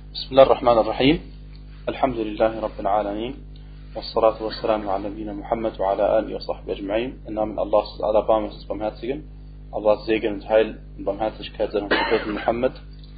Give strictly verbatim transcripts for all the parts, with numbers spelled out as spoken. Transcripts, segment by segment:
بسم الله الرحمن الرحيم الحمد لله رب العالمين والصلاة والسلام على نبينا Muhammad وعلى آله وصحبه أجمعين. Im Namen Allahs, aller Barmers des Barmherzigen, Allahs Segen und Heil und Barmherzigkeit sei auf den Propheten Muhammad.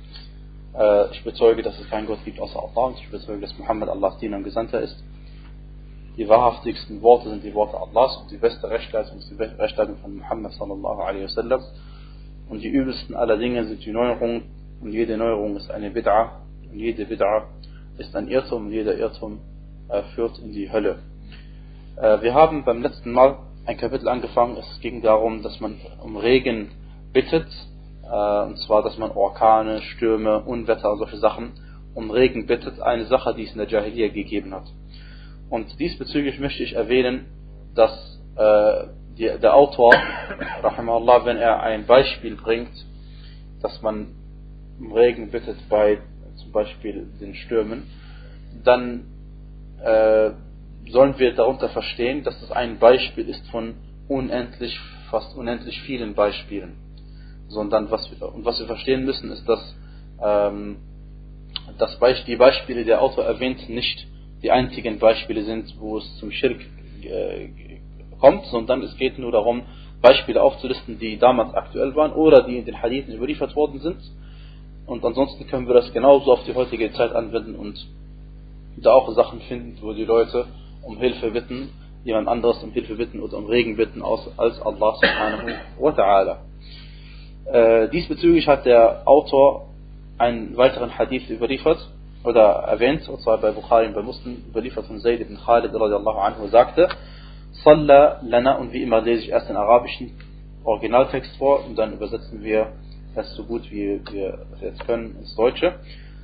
Ich bezeuge, dass es keinen Gott gibt außer Allah, und ich bezeuge, dass Muhammad Allahs Diener und Gesandter ist. Die wahrhaftigsten Worte sind die Worte Allahs, und die beste Rechtleitung ist die Rechtleitung von Muhammad sallallahu alaihi wasallam. Und die übelsten aller Dinge sind die Neuerungen, und jede Neuerung ist eine Bid'a, und jede Bid'a ist ein Irrtum, und jeder Irrtum äh, führt in die Hölle. Äh, wir haben beim letzten Mal ein Kapitel angefangen. Es ging darum, dass man um Regen bittet, äh, und zwar, dass man Orkane, Stürme, Unwetter, solche Sachen um Regen bittet, eine Sache, die es in der Jahiliya gegeben hat. Und diesbezüglich möchte ich erwähnen, dass äh, die, der Autor, rahimahullah, wenn er ein Beispiel bringt, dass man um Regen bittet bei zum Beispiel den Stürmen, dann äh, sollen wir darunter verstehen, dass das ein Beispiel ist von unendlich, fast unendlich vielen Beispielen. Sondern was wir, und was wir verstehen müssen, ist, dass ähm, das Beisp- die Beispiele, die der Autor erwähnt, nicht die einzigen Beispiele sind, wo es zum Schirk äh, kommt, sondern es geht nur darum, Beispiele aufzulisten, die damals aktuell waren oder die in den Hadithen überliefert worden sind. Und ansonsten können wir das genauso auf die heutige Zeit anwenden und da auch Sachen finden, wo die Leute um Hilfe bitten, jemand anderes um Hilfe bitten oder um Regen bitten als Allah subhanahu wa ta'ala. Äh, diesbezüglich hat der Autor einen weiteren Hadith überliefert oder erwähnt, und zwar bei Bukhari und bei Muslim, überliefert von Zayd ibn Khalid radiallahu anhu, sagte: Salla lana, und wie immer lese ich erst den arabischen Originaltext vor und dann übersetzen wir es so gut wie wir es jetzt können ins Deutsche.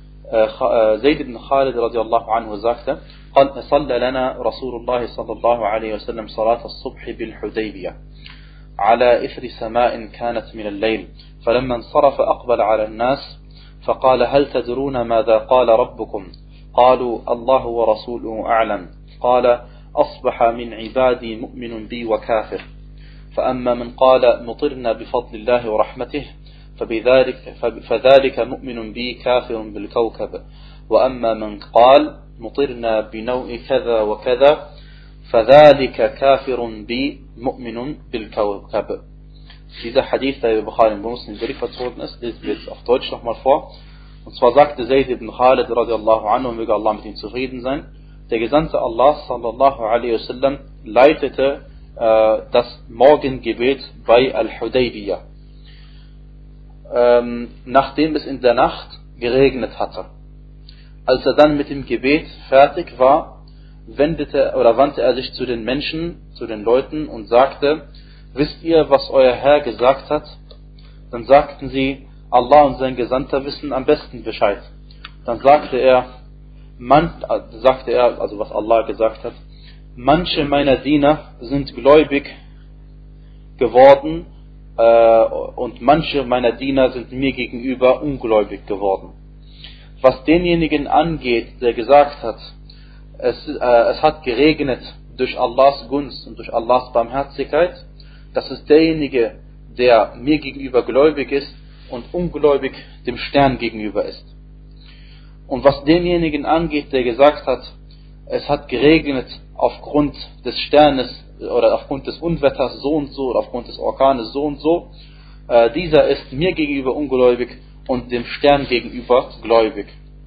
Zayd ibn Khalid radiallahu anhu sagte: Salla lana Rasulullah sallallahu alaihi wasallam salat as-subh bil Hudaybiyah على إثر سماء كانت من الليل فلما انصرف أقبل على الناس فقال هل تدرون ماذا قال ربكم؟ قالوا الله ورسوله أعلم. قال أصبح من عبادي مؤمن بي وكافر، فأما من قال مطرنا بفضل الله ورحمته فبذلك فذلك مؤمن بي كافر بالكوكب، وأما من قال مطرنا بنوء كذا وكذا فذلك كافر بي مؤمن بالكوكب. Dieser Hadith, der bei Bukhari und Muslim überliefert worden ist, lesen wir jetzt auf Deutsch nochmal vor. Und zwar sagte Zayd ibn Khalid radiallahu anhu, und möge Allah mit ihm zufrieden sein: Der Gesandte Allah sallallahu alaihi wasallam leitete äh, das Morgengebet bei Al-Hudaybiyah, ähm, nachdem es in der Nacht geregnet hatte. Als er dann mit dem Gebet fertig war, wendete oder wandte er sich zu den Menschen, zu den Leuten und sagte: Wisst ihr, was euer Herr gesagt hat? Dann sagten sie: Allah und sein Gesandter wissen am besten Bescheid. Dann sagte er, man, sagte er, also was Allah gesagt hat: Manche meiner Diener sind gläubig geworden äh, und manche meiner Diener sind mir gegenüber ungläubig geworden. Was denjenigen angeht, der gesagt hat, es, äh, es hat geregnet durch Allahs Gunst und durch Allahs Barmherzigkeit, das ist derjenige, der mir gegenüber gläubig ist und ungläubig dem Stern gegenüber ist. Und was denjenigen angeht, der gesagt hat, es hat geregnet aufgrund des Sternes oder aufgrund des Unwetters so und so oder aufgrund des Orkanes so und so, äh, dieser ist mir gegenüber ungläubig und dem Stern gegenüber gläubig.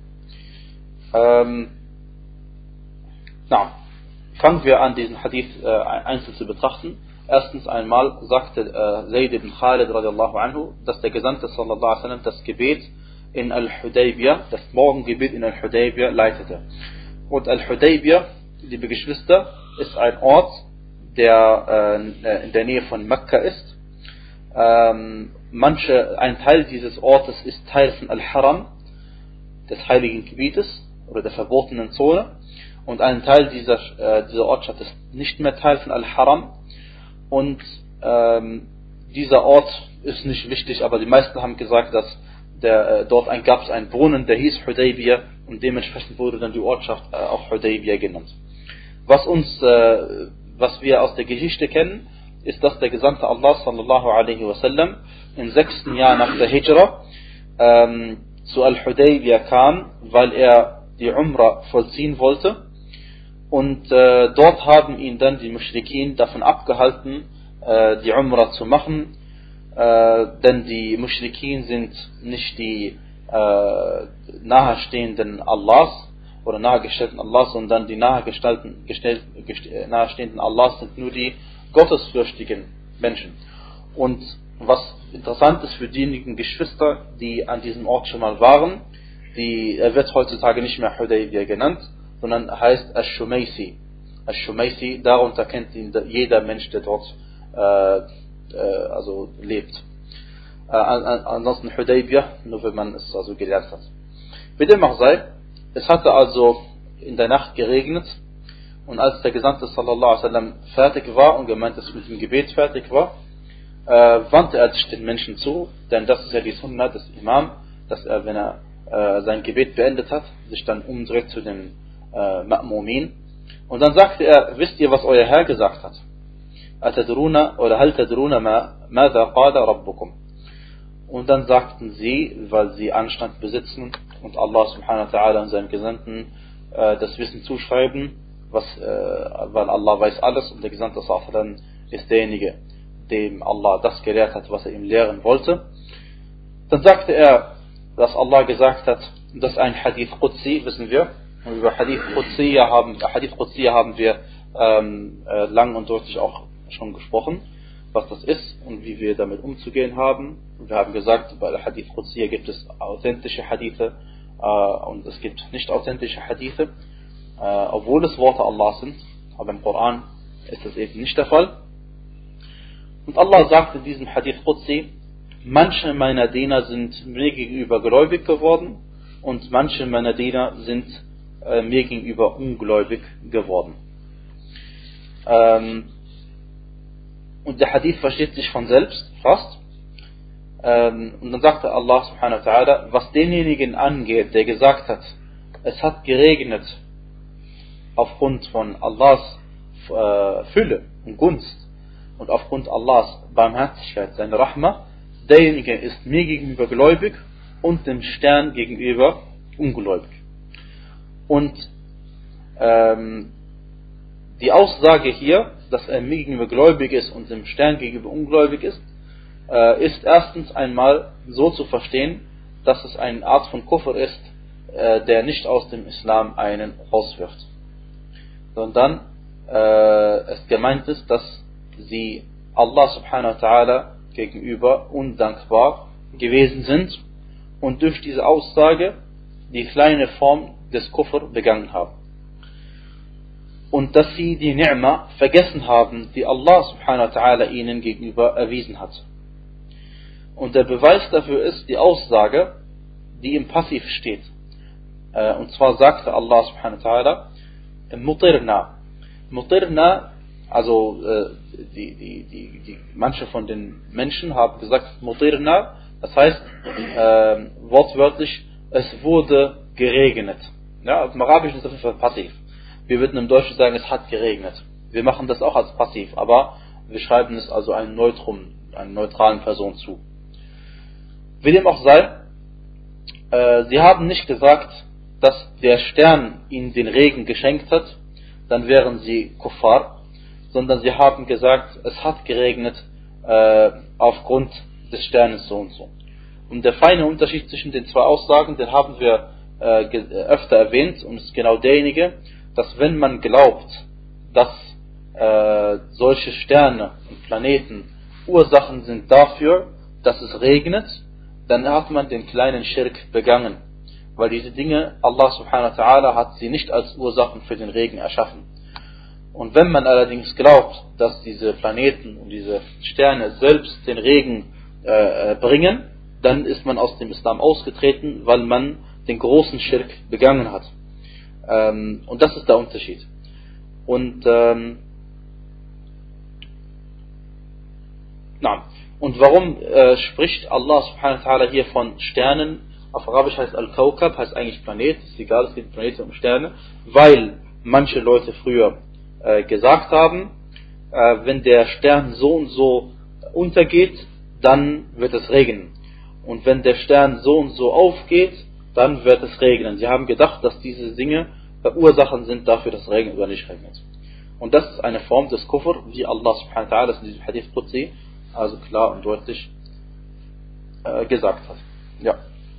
Ähm, na, fangen wir an, diesen Hadith äh, einzeln zu betrachten. Erstens einmal sagte äh, Zayd ibn Khalid radiallahu anhu, dass der Gesandte sallallahu alaihi wasallam das Gebet in Al-Hudaybiyah, das Morgengebet in Al-Hudaybiyah leitete. Und Al-Hudaybiyah, liebe Geschwister, ist ein Ort, der äh, in der Nähe von Mekka ist. Ähm, manche, ein Teil dieses Ortes ist Teil von Al-Haram, des heiligen Gebietes oder der verbotenen Zone. Und ein Teil dieser, äh, dieser Ortschaft ist nicht mehr Teil von Al-Haram. Und ähm, dieser Ort ist nicht wichtig, aber die meisten haben gesagt, dass der, äh, dort ein, gab es einen Brunnen, der hieß Hudaybiyah, und dementsprechend wurde dann die Ortschaft äh, auch Hudaybiyah genannt. Was uns, äh, was wir aus der Geschichte kennen, ist, dass der Gesandte Allah sallallahu alaihi wasallam im sechsten Jahr nach der Hijra ähm, zu Al-Hudaybiyah kam, weil er die Umrah vollziehen wollte. Und äh, dort haben ihn dann die Muschrikin davon abgehalten, äh, die Umrah zu machen. Äh, denn die Muschrikin sind nicht die äh, nahestehenden Allahs oder nahegestellten Allahs, sondern die nahegestellten, gestellt, gest, nahestehenden Allahs sind nur die gottesfürchtigen Menschen. Und was interessant ist für diejenigen Geschwister, die an diesem Ort schon mal waren, die, er wird heutzutage nicht mehr Hudaybiyah genannt, sondern heißt Ash-Shumaysi. Ash-Shumaysi, darunter kennt ihn jeder Mensch, der dort äh, äh, also lebt. Äh, ansonsten Hudaybiyah, nur wenn man es also gelernt hat. Wie dem auch sei, es hatte also in der Nacht geregnet, und als der Gesandte sallallahu alaihi wasallam fertig war und gemeint, dass mit dem Gebet fertig war, äh, wandte er sich den Menschen zu, denn das ist ja die Sunna des Imam, dass er, wenn er äh, sein Gebet beendet hat, sich dann umdreht zu den äh, Ma'mumin. Und dann sagte er, wisst ihr, was euer Herr gesagt hat? Atadruna oder hal tadruna ma madha qala rabbukum. Und dann sagten sie, weil sie Anstand besitzen und Allah subhanahu wa ta'ala und seinen Gesandten äh, das Wissen zuschreiben, was, äh, weil Allah weiß alles und der Gesandte sallallahu ist derjenige, dem Allah das gelehrt hat, was er ihm lehren wollte. Dann sagte er, dass Allah gesagt hat, das ist ein Hadith Qudsi, wissen wir. Und über Hadith Qudsi haben, Hadith Qudsi haben wir ähm, äh, lang und deutlich auch schon gesprochen, was das ist und wie wir damit umzugehen haben. Und wir haben gesagt, bei der Hadith Qudsi gibt es authentische Hadithe äh, und es gibt nicht authentische Hadithe, äh, obwohl es Worte Allah sind, aber im Koran ist das eben nicht der Fall. Und Allah sagt in diesem Hadith Qudsi, manche meiner Diener sind mir gegenüber gläubig geworden und manche meiner Diener sind äh, mir gegenüber ungläubig geworden. Ähm, und der Hadith versteht sich von selbst fast. Ähm, und dann sagte Allah subhanahu wa ta'ala, was denjenigen angeht, der gesagt hat, es hat geregnet aufgrund von Allahs äh, Fülle und Gunst und aufgrund Allahs Barmherzigkeit, seine Rahma, derjenige ist mir gegenüber gläubig und dem Stern gegenüber ungläubig. Und ähm, die Aussage hier, dass er mir gegenüber gläubig ist und dem Stern gegenüber ungläubig ist, äh, ist erstens einmal so zu verstehen, dass es eine Art von Kufr ist, äh, der nicht aus dem Islam einen rauswirft. Sondern äh, es gemeint ist, dass sie Allah subhanahu wa ta'ala gegenüber undankbar gewesen sind und durch diese Aussage die kleine Form des Kufr begangen haben. Und dass sie die Ni'ma vergessen haben, die Allah subhanahu wa ta'ala ihnen gegenüber erwiesen hat. Und der Beweis dafür ist die Aussage, die im Passiv steht. Und zwar sagte Allah subhanahu wa ta'ala, Mutirna. Mutirna, also die, die, die, die, manche von den Menschen haben gesagt, Mutirna, das heißt äh, wortwörtlich, es wurde geregnet. Ja, im Arabischen ist das für passiv. Wir würden im Deutschen sagen, es hat geregnet. Wir machen das auch als passiv, aber wir schreiben es also einem Neutrum, einer neutralen Person zu. Wie dem auch sei, äh, sie haben nicht gesagt, dass der Stern ihnen den Regen geschenkt hat, dann wären sie Kuffar, sondern sie haben gesagt, es hat geregnet äh, aufgrund des Sternes so und so. Und der feine Unterschied zwischen den zwei Aussagen, den haben wir äh, öfter erwähnt, und ist genau derjenige, dass wenn man glaubt, dass äh, solche Sterne und Planeten Ursachen sind dafür, dass es regnet, dann hat man den kleinen Schirk begangen. Weil diese Dinge, Allah subhanahu wa ta'ala hat sie nicht als Ursachen für den Regen erschaffen. Und wenn man allerdings glaubt, dass diese Planeten und diese Sterne selbst den Regen äh, bringen, dann ist man aus dem Islam ausgetreten, weil man den großen Schirk begangen hat. Ähm, und das ist der Unterschied. Und ähm, na, und warum äh, spricht Allah subhanahu wa ta'ala hier von Sternen? Auf Arabisch heißt Al-Kawkab, heißt eigentlich Planet, ist egal, es gibt Planeten und Sterne, weil manche Leute früher äh, gesagt haben, äh, wenn der Stern so und so untergeht, dann wird es regnen. und wenn der Stern so und so aufgeht, dann wird es regnen. Sie haben gedacht, dass diese Dinge Ursachen sind dafür, dass es regnet oder nicht regnet. Und das ist eine Form des Kufr, wie Allah subhanahu wa ta'ala in diesem Hadith Qudsi also klar und deutlich äh, gesagt hat. Ja.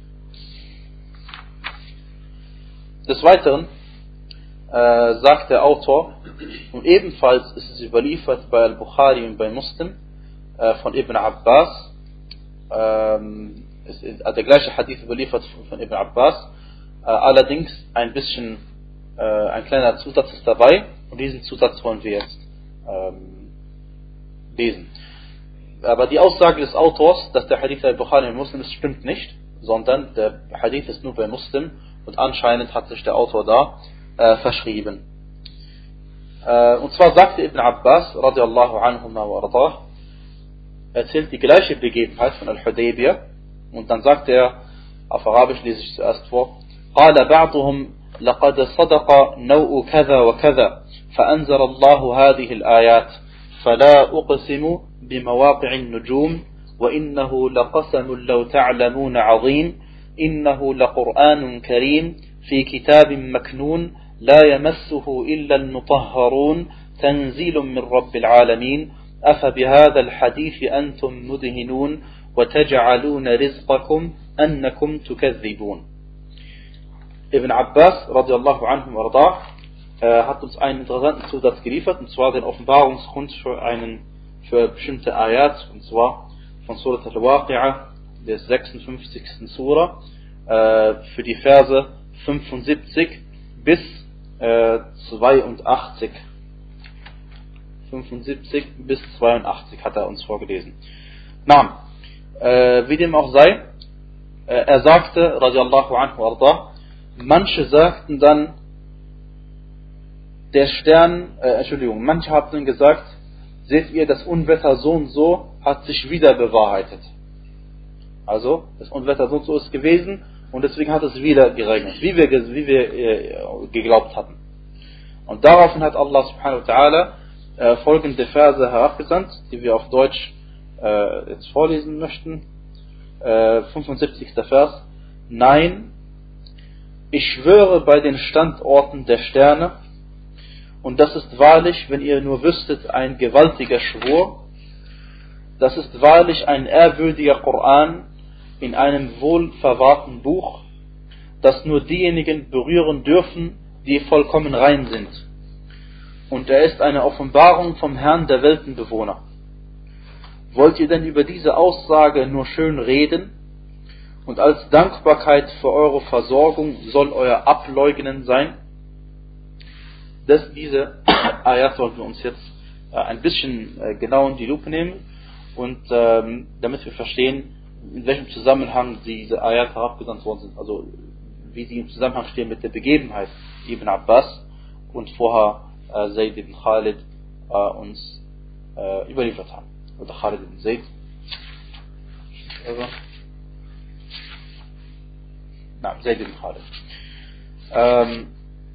Des Weiteren äh, sagt der Autor, und ebenfalls ist es überliefert bei Al-Bukhari und bei Muslim äh, von Ibn Abbas, ähm, ist, also der gleiche Hadith überliefert von, von Ibn Abbas, äh, allerdings ein bisschen, äh, ein kleiner Zusatz ist dabei, und diesen Zusatz wollen wir jetzt ähm, lesen. Aber die Aussage des Autors, dass der Hadith bei Bukhari und Muslim ist, stimmt nicht, sondern der Hadith ist nur bei Muslim und anscheinend hat sich der Autor da äh, verschrieben. Äh, und zwar sagte Ibn Abbas, radiallahu anhuma wa ardah, erzählt die gleiche Begebenheit von Al-Hudaybiyah und dann sagt er, auf Arabisch lese ich zuerst vor, قال بعضهم لقد صدق نوء كذا وكذا فأنزل الله هذه الآيات فلا أقسم بمواقع النجوم وإنه لقسم لو تعلمون عظيم إنه لقرآن كريم في كتاب مكنون لا يمسه إلا المطهرون تنزيل من رب العالمين أفبهذا الحديث أنتم مدهنون وتجعلون رزقكم أنكم تكذبون. Ibn Abbas radiallahu anhu wardah äh, hat uns einen interessanten Zusatz geliefert, und zwar den Offenbarungsgrund für einen für bestimmte Ayat, und zwar von Surat al-Waqi'ah, der sechsundfünfzigsten Surah, äh, für die Verse fünfundsiebzig bis äh, zweiundachtzig. fünfundsiebzig bis zweiundachtzig hat er uns vorgelesen. Na, äh, wie dem auch sei, äh, er sagte, radiallahu anhu wardah, manche sagten dann, der Stern, äh, Entschuldigung, manche haben dann gesagt, seht ihr, das Unwetter so und so hat sich wieder bewahrheitet. Also, das Unwetter so und so ist gewesen und deswegen hat es wieder geregnet, wie wir, wie wir äh, geglaubt hatten. Und daraufhin hat Allah subhanahu wa ta'ala äh, folgende Verse herabgesandt, die wir auf Deutsch äh, jetzt vorlesen möchten. Äh, fünfundsiebzigster Vers. Nein, ich schwöre bei den Standorten der Sterne, und das ist wahrlich, wenn ihr nur wüsstet, ein gewaltiger Schwur, das ist wahrlich ein ehrwürdiger Koran in einem wohlverwahrten Buch, das nur diejenigen berühren dürfen, die vollkommen rein sind. Und er ist eine Offenbarung vom Herrn der Weltenbewohner. Wollt ihr denn über diese Aussage nur schön reden? Und als Dankbarkeit für eure Versorgung soll euer Ableugnen sein? Das, diese Ayat sollten wir uns jetzt äh, ein bisschen äh, genau in die Lupe nehmen, und ähm, damit wir verstehen, in welchem Zusammenhang diese Ayat herabgesandt worden sind, also wie sie im Zusammenhang stehen mit der Begebenheit Ibn Abbas und vorher äh, Zayd ibn Khalid äh, uns äh, überliefert haben. Oder Khalid ibn Zayd. Also, na, Zayd ibn Khalid. Ähm,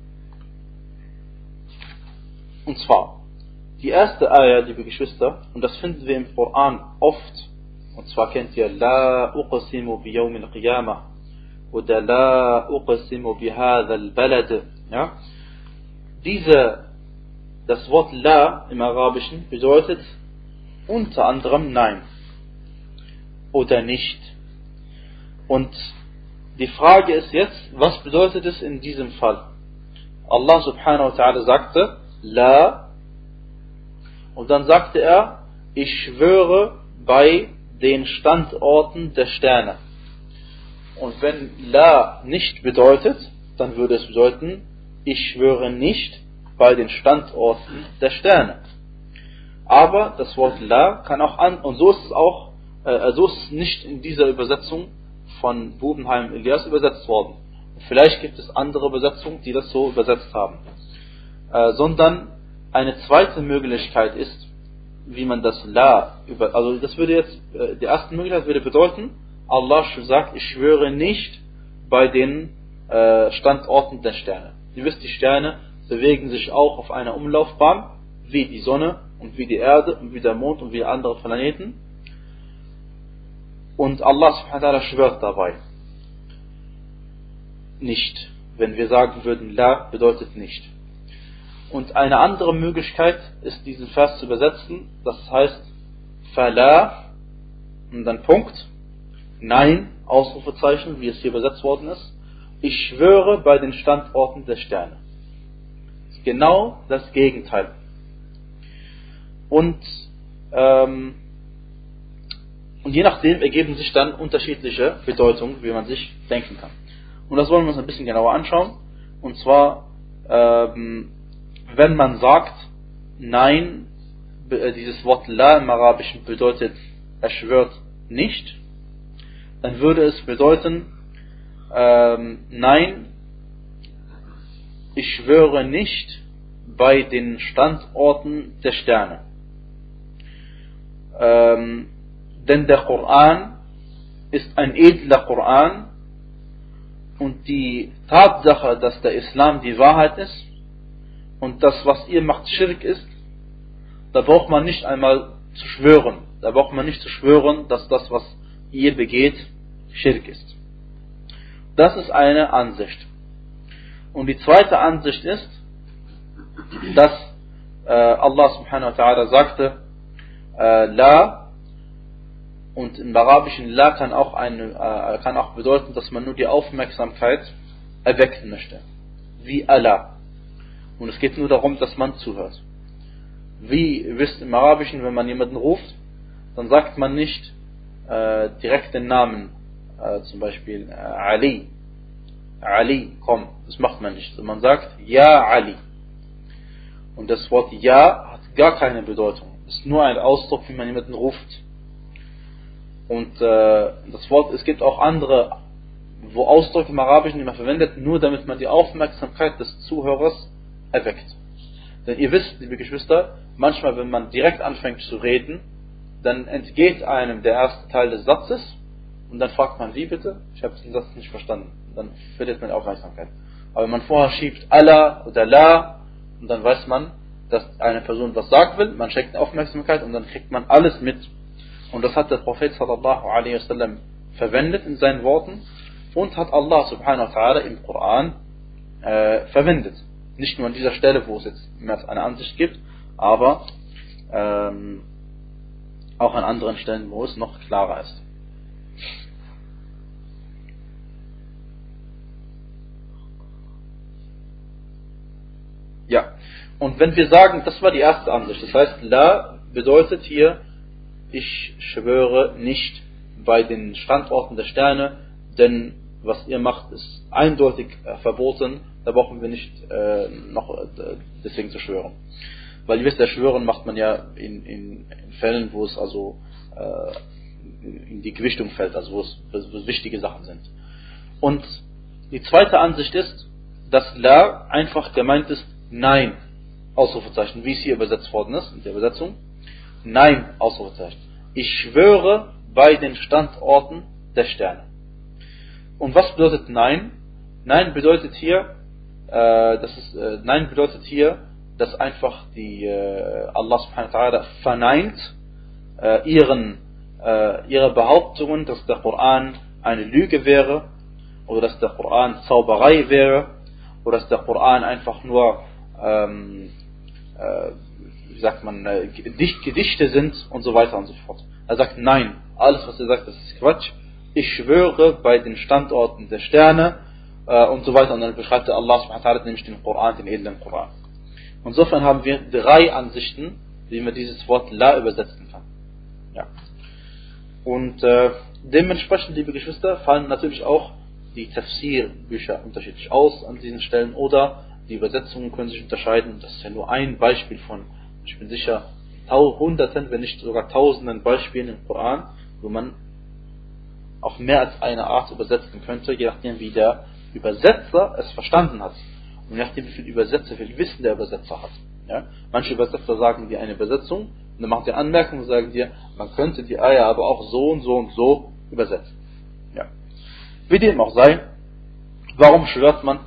und zwar, die erste Ayah, liebe Geschwister, und das finden wir im Koran oft, und zwar kennt ihr La uqsimu bi yawm al-qiyamah oder La uqsimu bi hadha al-balad. Ja? Diese, das Wort La im Arabischen bedeutet unter anderem Nein oder nicht. Und die Frage ist jetzt, was bedeutet es in diesem Fall? Allah subhanahu wa ta'ala sagte La, und dann sagte er, ich schwöre bei den Standorten der Sterne. Und wenn La nicht bedeutet, dann würde es bedeuten, ich schwöre nicht bei den Standorten der Sterne. Aber das Wort La kann auch an, und so ist es auch, äh, so ist es nicht in dieser Übersetzung von Bubenheim Elias übersetzt worden. Vielleicht gibt es andere Übersetzungen, die das so übersetzt haben. Äh, sondern eine zweite Möglichkeit ist, wie man das La über, also das würde jetzt, äh, die erste Möglichkeit würde bedeuten, Allah sagt, ich schwöre nicht bei den äh, Standorten der Sterne. Ihr wisst, die Sterne bewegen sich auch auf einer Umlaufbahn, wie die Sonne und wie die Erde und wie der Mond und wie andere Planeten. Und Allah subhanahu wa ta'ala schwört dabei nicht. Wenn wir sagen würden, la bedeutet nicht. Und eine andere Möglichkeit ist, diesen Vers zu übersetzen. Das heißt, fala und dann Punkt, nein, Ausrufezeichen, wie es hier übersetzt worden ist. Ich schwöre bei den Standorten der Sterne. Genau das Gegenteil. Und, ähm, und je nachdem ergeben sich dann unterschiedliche Bedeutungen, wie man sich denken kann. Und das wollen wir uns ein bisschen genauer anschauen. Und zwar, ähm, wenn man sagt, nein, dieses Wort la im Arabischen bedeutet, er schwört nicht, dann würde es bedeuten, ähm, nein, ich schwöre nicht bei den Standorten der Sterne. Ähm, denn der Koran ist ein edler Koran und die Tatsache, dass der Islam die Wahrheit ist und das, was ihr macht, Schirk ist, da braucht man nicht einmal zu schwören. Da braucht man nicht zu schwören, dass das, was ihr begeht, Schirk ist. Das ist eine Ansicht. Und die zweite Ansicht ist, dass äh, Allah subhanahu wa ta'ala sagte, äh, la, und im Arabischen la kann auch, eine, äh, kann auch bedeuten, dass man nur die Aufmerksamkeit erwecken möchte. Wie Allah. Und es geht nur darum, dass man zuhört. Wie ihr wisst im Arabischen, wenn man jemanden ruft, dann sagt man nicht äh, direkt den Namen, äh, zum Beispiel äh, Ali. Ali, komm, das macht man nicht. Man sagt Ja Ali. Und das Wort Ja hat gar keine Bedeutung. Es ist nur ein Ausdruck, wie man jemanden ruft. Und äh, das Wort, es gibt auch andere, wo Ausdrücke im Arabischen, die man verwendet, nur damit man die Aufmerksamkeit des Zuhörers erweckt. Denn ihr wisst, liebe Geschwister, manchmal, wenn man direkt anfängt zu reden, dann entgeht einem der erste Teil des Satzes und dann fragt man, wie bitte? Ich habe den Satz nicht verstanden. Und dann verliert man die Aufmerksamkeit. Aber wenn man vorher schiebt Allah oder La, und dann weiß man, dass eine Person was sagen will, man schenkt Aufmerksamkeit und dann kriegt man alles mit. Und das hat der Prophet sallallahu alaihi wasallam verwendet in seinen Worten und hat Allah subhanahu wa ta'ala im Koran äh, verwendet. Nicht nur an dieser Stelle, wo es jetzt mehr als eine Ansicht gibt, aber ähm, auch an anderen Stellen, wo es noch klarer ist. Ja, und wenn wir sagen, das war die erste Ansicht, das heißt, La bedeutet hier, ich schwöre nicht bei den Standorten der Sterne, denn was ihr macht, ist eindeutig äh, verboten, da brauchen wir nicht äh, noch äh, deswegen zu schwören. Weil ihr wisst, der Schwören macht man ja in, in, in Fällen, wo es also äh, in die Gewichtung fällt, also wo es, wo es wichtige Sachen sind. Und die zweite Ansicht ist, dass La einfach gemeint ist, Nein, Ausrufezeichen, wie es hier übersetzt worden ist, in der Übersetzung. Nein, Ausrufezeichen. Ich schwöre bei den Standorten der Sterne. Und was bedeutet Nein? Nein bedeutet hier, äh, das ist, äh, Nein bedeutet hier, dass einfach die äh, Allah subhanahu wa ta'ala verneint äh, ihren, äh, ihre Behauptungen, dass der Koran eine Lüge wäre, oder dass der Koran Zauberei wäre, oder dass der Koran einfach nur ähm, äh, wie sagt man, äh, Gedichte sind und so weiter und so fort. Er sagt, nein, alles was er sagt, das ist Quatsch. Ich schwöre bei den Standorten der Sterne äh, und so weiter. Und dann beschreibt er Allah subhanahu wa ta'ala nämlich den Koran, den edlen Koran. Insofern haben wir drei Ansichten, wie man dieses Wort La übersetzen kann. Ja. Und äh, dementsprechend, liebe Geschwister, fallen natürlich auch die Tafsir-Bücher unterschiedlich aus an diesen Stellen oder die Übersetzungen können sich unterscheiden. Das ist ja nur ein Beispiel von, ich bin sicher, hunderten, wenn nicht sogar tausenden Beispielen im Koran, wo man auf mehr als eine Art übersetzen könnte, je nachdem wie der Übersetzer es verstanden hat. Und je nachdem wie viel Übersetzer, wie viel Wissen der Übersetzer hat. Ja? Manche Übersetzer sagen dir eine Übersetzung und dann machen sie Anmerkungen und sagen dir, man könnte die Eier aber auch so und so und so übersetzen. Ja. Wie dem auch sei, warum schwört man?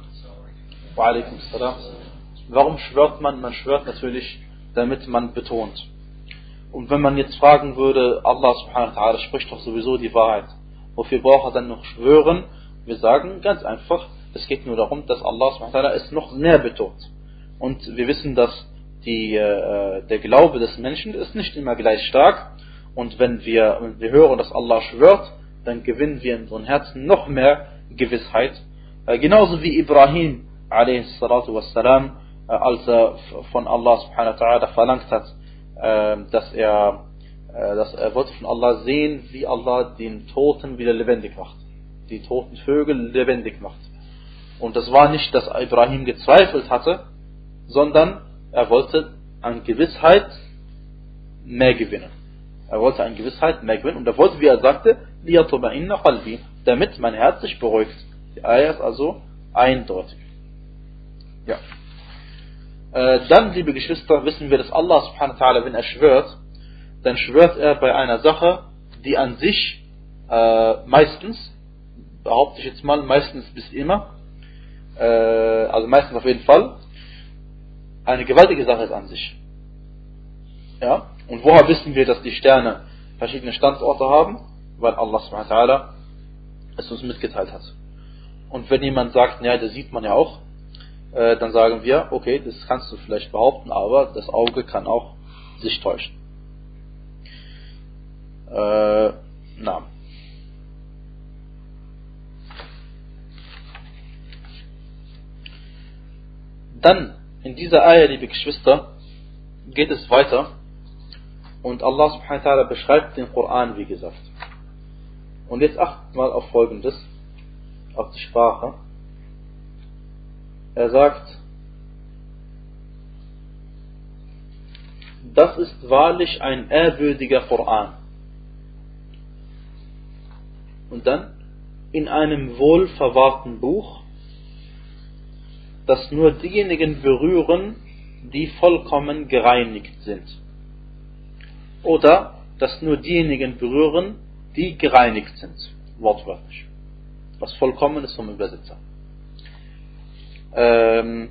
Warum schwört man? Man schwört natürlich, damit man betont. Und wenn man jetzt fragen würde, Allah subhanahu wa ta'ala spricht doch sowieso die Wahrheit, wofür braucht er dann noch schwören? Wir sagen ganz einfach, es geht nur darum, dass Allah subhanahu wa ta'ala es noch näher betont. Und wir wissen, dass die, äh, der Glaube des Menschen ist nicht immer gleich stark. Und wenn wir, wenn wir hören, dass Allah schwört, dann gewinnen wir in unseren Herzen noch mehr Gewissheit. Äh, genauso wie Ibrahim a.s. äh, als er von Allah subhanahu wa ta'ala verlangt hat, äh, dass er, äh, dass er wollte von Allah sehen, wie Allah den Toten wieder lebendig macht. Die toten Vögel lebendig macht. Und das war nicht, dass Ibrahim gezweifelt hatte, sondern er wollte an Gewissheit mehr gewinnen. Er wollte an Gewissheit mehr gewinnen und er wollte, wie er sagte, liyatma'inna qalbi, damit mein Herz sich beruhigt. Die Ayah ist also eindeutig. Ja. Äh, dann, liebe Geschwister, wissen wir, dass Allah subhanahu wa ta'ala, wenn er schwört, dann schwört er bei einer Sache, die an sich äh, meistens, behaupte ich jetzt mal, meistens bis immer, äh, also meistens auf jeden Fall, eine gewaltige Sache ist an sich. Ja? Und woher wissen wir, dass die Sterne verschiedene Standorte haben? Weil Allah subhanahu wa ta'ala es uns mitgeteilt hat. Und wenn jemand sagt, ja, das sieht man ja auch, äh, dann sagen wir, okay, das kannst du vielleicht behaupten, aber das Auge kann auch sich täuschen. Äh, na. Dann, in dieser Ayah, liebe Geschwister, geht es weiter und Allah subhanahu wa ta'ala beschreibt den Koran, wie gesagt. Und jetzt achtet mal auf Folgendes, auf die Sprache. Er sagt, das ist wahrlich ein ehrwürdiger Koran. Und dann, in einem wohlverwahrten Buch, das nur diejenigen berühren, die vollkommen gereinigt sind. Oder, dass nur diejenigen berühren, die gereinigt sind. Wortwörtlich. Was vollkommen ist vom Übersetzer. Ähm,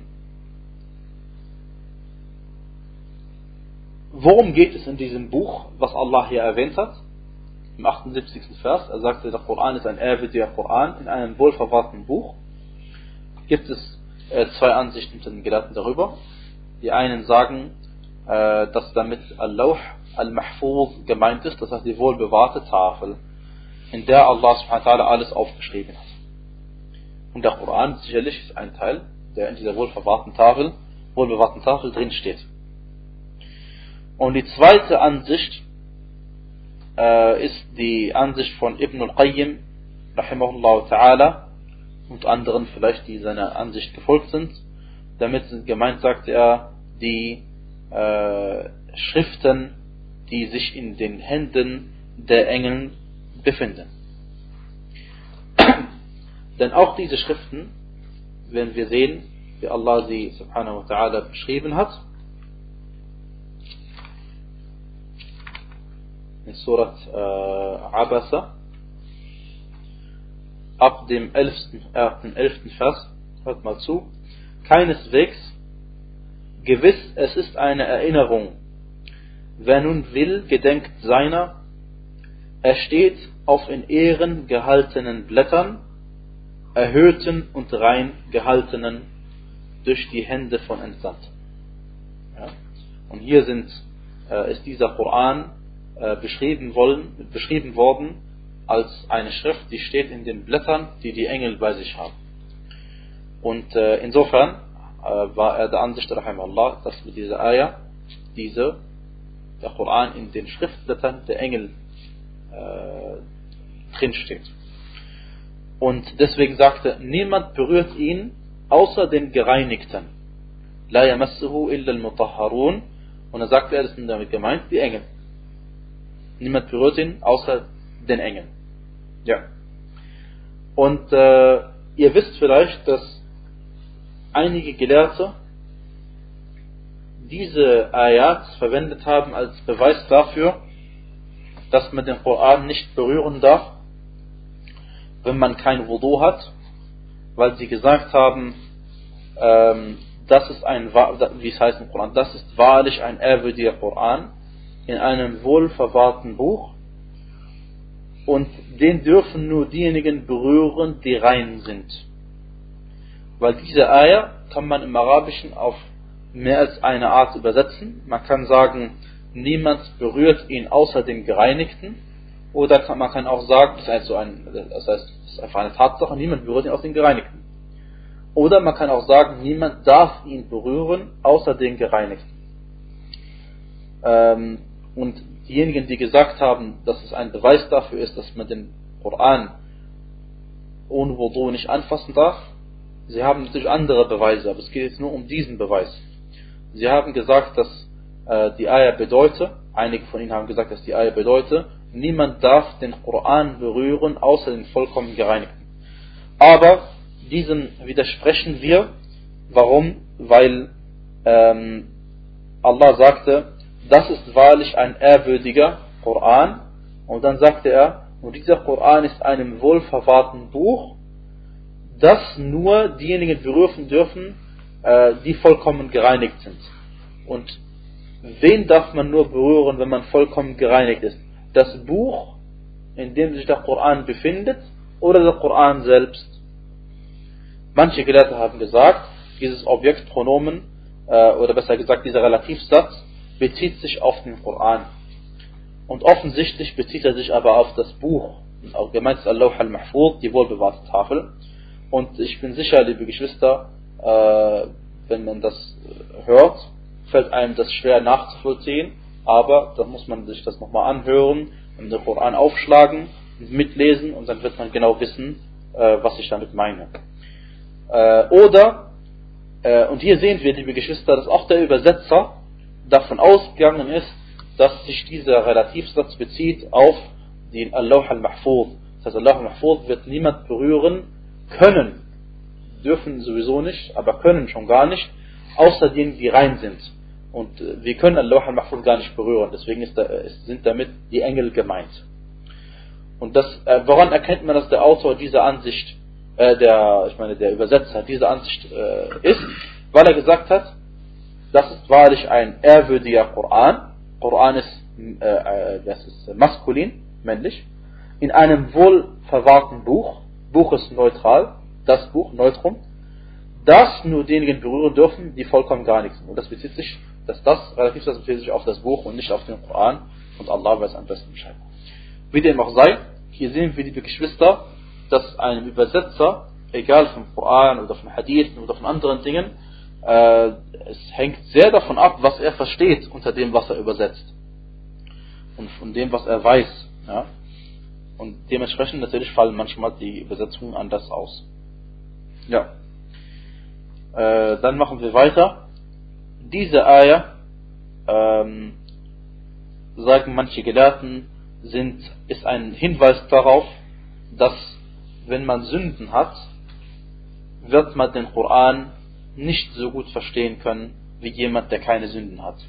worum geht es in diesem Buch, was Allah hier erwähnt hat? Im achtundsiebzigsten Vers, er sagte, der Koran ist ein ehrwürdiger Koran in einem wohlverwahrten Buch. Gibt es äh, zwei Ansichten unter den Gelehrten darüber. Die einen sagen, äh, dass damit Al-Lawh Al-Mahfuz gemeint ist, das heißt die wohlbewahrte Tafel, in der Allah subhanahu wa ta'ala alles aufgeschrieben hat. Und der Koran sicherlich ist ein Teil, der in dieser wohlverwahrten Tafel, wohlbewahrten Tafel drin steht. Und die zweite Ansicht äh, ist die Ansicht von Ibn al-Qayyim, rahimahullah ta'ala, und anderen vielleicht, die seiner Ansicht gefolgt sind. Damit sind gemeint, sagte er, die äh, Schriften, die sich in den Händen der Engel befinden. Denn auch diese Schriften, werden wir sehen, wie Allah sie subhanahu wa ta'ala beschrieben hat. In Surat äh, Abasa, ab dem elften Vers, hört mal zu, keineswegs, gewiss, es ist eine Erinnerung, wer nun will, gedenkt seiner, er steht auf in Ehren gehaltenen Blättern, erhöhten und rein gehaltenen durch die Hände von Entsandten. Ja? Und hier sind, äh, ist dieser Koran äh, beschrieben, wollen, beschrieben worden als eine Schrift, die steht in den Blättern, die die Engel bei sich haben. Und äh, insofern äh, war er der Ansicht, rahimahullah, dass mit dieser Ayah diese, der Koran in den Schriftblättern der Engel äh, drin steht. Und deswegen sagte, niemand berührt ihn außer den Gereinigten. La yamassuhu illa al-mutahharun. Und dann sagte er, das sind damit gemeint die Engel. Niemand berührt ihn außer den Engeln. Ja. Und äh, ihr wisst vielleicht, dass einige Gelehrte diese Ayat verwendet haben als Beweis dafür, dass man den Koran nicht berühren darf, wenn man kein Wudu hat, weil sie gesagt haben, ähm, das ist ein, wie es heißt im Koran, das ist wahrlich ein ehrwürdiger Koran, in einem wohlverwahrten Buch und den dürfen nur diejenigen berühren, die rein sind. Weil diese Ayah kann man im Arabischen auf mehr als eine Art übersetzen. Man kann sagen, niemand berührt ihn außer dem Gereinigten. Oder kann, man kann auch sagen, das heißt, so ein, das heißt, das ist einfach eine Tatsache, niemand berührt ihn außer dem Gereinigten. Oder man kann auch sagen, niemand darf ihn berühren außer den Gereinigten. Ähm, und diejenigen, die gesagt haben, dass es ein Beweis dafür ist, dass man den Koran ohne Wudu nicht anfassen darf, sie haben natürlich andere Beweise, aber es geht jetzt nur um diesen Beweis. Sie haben gesagt, dass äh, die Ayah bedeutet, einige von ihnen haben gesagt, dass die Ayah bedeutet, niemand darf den Koran berühren, außer den vollkommen Gereinigten. Aber diesem widersprechen wir. Warum? Weil ähm, Allah sagte, das ist wahrlich ein ehrwürdiger Koran. Und dann sagte er, und dieser Koran ist einem wohlverwahrten Buch, das nur diejenigen berühren dürfen, äh, die vollkommen gereinigt sind. Und wen darf man nur berühren, wenn man vollkommen gereinigt ist? Das Buch, in dem sich der Koran befindet, oder der Koran selbst? Manche Gelehrte haben gesagt, dieses Objektpronomen, äh, oder besser gesagt dieser Relativsatz, bezieht sich auf den Koran. Und offensichtlich bezieht er sich aber auf das Buch. Auch gemeint ist Al-Lawh al-Mahfuz, die wohlbewahrte Tafel. Und ich bin sicher, liebe Geschwister, äh, wenn man das hört, fällt einem das schwer nachzuvollziehen, aber dann muss man sich das nochmal anhören und den Koran aufschlagen und mitlesen und dann wird man genau wissen, äh, was ich damit meine. Äh, oder, äh, und hier sehen wir, liebe Geschwister, dass auch der Übersetzer davon ausgegangen ist, dass sich dieser Relativsatz bezieht auf den Al-Lawh al-Mahfuz. Das heißt, Al-Lawh al-Mahfuz wird niemand berühren können, dürfen sowieso nicht, aber können schon gar nicht, außer denen, die rein sind. Und äh, wir können Al-Lawh al-Mahfuz gar nicht berühren, deswegen ist da, ist, sind damit die Engel gemeint. Und das, äh, woran erkennt man, dass der Autor dieser Ansicht, äh, der, ich meine, der Übersetzer dieser Ansicht äh, ist? Weil er gesagt hat, das ist wahrlich ein ehrwürdiger Koran. Koran ist, äh, das ist maskulin, männlich, in einem wohlverwahrten Buch. Buch ist neutral, das Buch, Neutrum, das nur diejenigen berühren dürfen, die vollkommen gereinigt sind. Und das bezieht sich, dass das relativ das bezieht sich auf das Buch und nicht auf den Koran. Und Allah weiß am besten Bescheid. Wie dem auch sei, hier sehen wir, liebe Geschwister, dass einem Übersetzer, egal vom Koran oder vom Hadith oder von anderen Dingen, äh, es hängt sehr davon ab, was er versteht unter dem, was er übersetzt. Und von dem, was er weiß. Ja? Und dementsprechend natürlich fallen manchmal die Übersetzungen anders aus. Ja. Äh, dann machen wir weiter. Diese Ayah, ähm, sagen manche Gelehrten, sind, ist ein Hinweis darauf, dass wenn man Sünden hat, wird man den Koran nicht so gut verstehen können, wie jemand, der keine Sünden hat.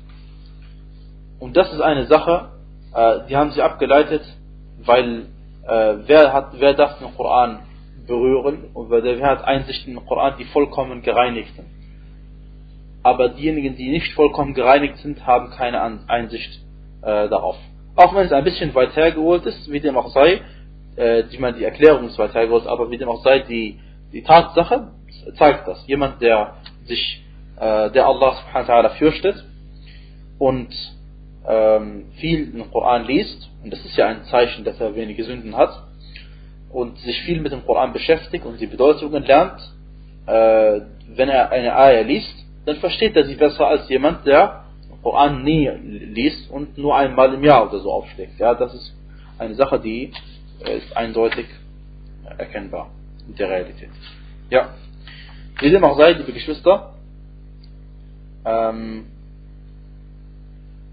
Und das ist eine Sache, äh, die haben sie abgeleitet, weil äh, wer hat, wer darf den Koran berühren und wer hat Einsicht in den Koran, die vollkommen gereinigten. Aber diejenigen, die nicht vollkommen gereinigt sind, haben keine Einsicht äh, darauf. Auch wenn es ein bisschen weit hergeholt ist, wie dem auch sei, äh, die man die Erklärung ist weit hergeholt, aber wie dem auch sei, die, die Tatsache zeigt das. Jemand, der sich, äh, der Allah subhanahu wa ta'ala fürchtet und ähm, viel im Koran liest, und das ist ja ein Zeichen, dass er wenige Sünden hat, und sich viel mit dem Koran beschäftigt und die Bedeutungen lernt, äh, wenn er eine Ayah liest, dann versteht er sie besser als jemand, der den Koran nie liest und nur einmal im Jahr oder so aufschlägt. Ja, das ist eine Sache, die äh, ist eindeutig erkennbar in der Realität. Ja, wie dem auch sei, liebe Geschwister, ähm,